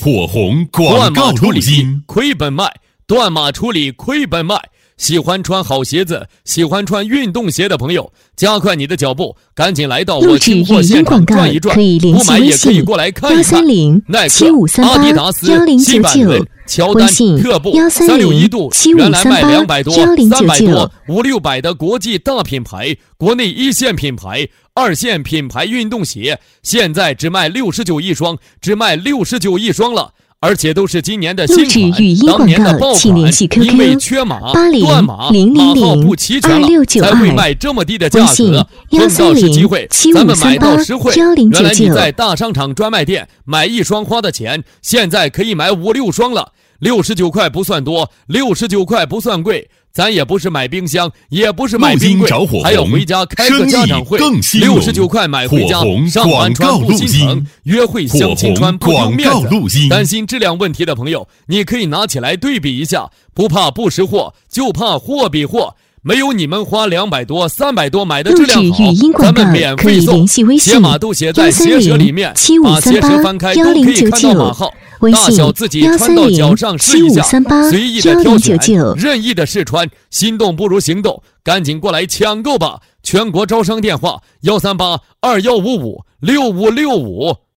火红广告录音， 亏本卖，断码处理亏本卖。喜欢穿好鞋子，喜欢穿运动鞋的朋友，加快你的脚步，赶紧来到我清货现场转一转，不买也可以过来看一看。耐克、阿迪达斯、西百伦、乔丹、特步、361度，原来卖200多、300多、500-600的国际大品牌，国内一线品牌、二线品牌运动鞋，现在只卖69一双，只卖69一双了。而且都是今年的新款，当年的爆款，因为缺码、断码、码号不齐全了，才会卖这么低的价格。碰到是机会，咱们买到实惠。原来你在大商场专卖店买一双花的钱，现在可以买5-6双了。69块不算多，69块不算贵。咱也不是买冰箱，也不是买冰柜，还要回家开个家长会。69块买回家，上班穿不心疼，约会相亲穿不丢面子。担心质量问题的朋友，你可以拿起来对比一下，不怕不识货，就怕货比货。没有你们花200多、300多买的质量好，咱们免费送。鞋码都写在鞋舌里面，把鞋舌翻开都可以看到码号，大小自己穿到脚上试一下，随意的挑选，任意的试穿。心动不如行动，赶紧过来抢购吧！全国招商电话：138-2155-6565。